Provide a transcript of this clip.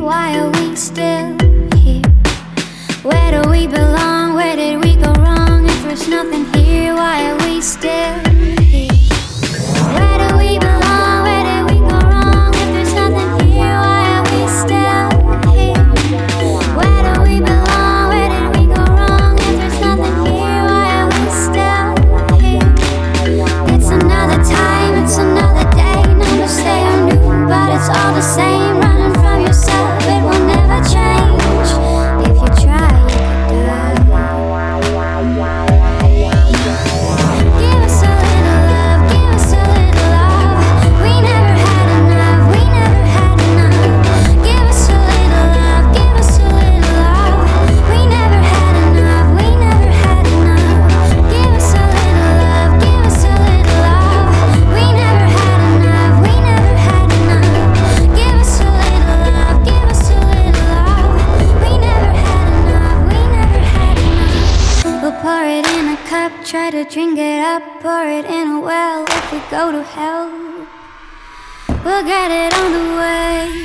Why are we still here? Where do we belong? Where did we go wrong? If there's nothing here, why are we still here? Where do we belong? Where did we go wrong? If there's nothing here, why are we still here? Where do we belong? Where did we go wrong? If there's nothing here, why are we still here? It's another time, it's another day. Numbers say I'm new, but it's all the same. Running from yourself, it will never change. If you try, you could die. Give us a little love, give us a little love. We never had enough, we never had enough. Give us a little love, give us a little love. We never had enough, we never had enough. Give us a little love, give us a little love. We never had enough, we never had enough. Give us a little love, give us a little love. We never had enough, we never had enough. We'll pour it in a cup, try to drink it up, pour it in a well. If we go to hell, we'll get it on the way.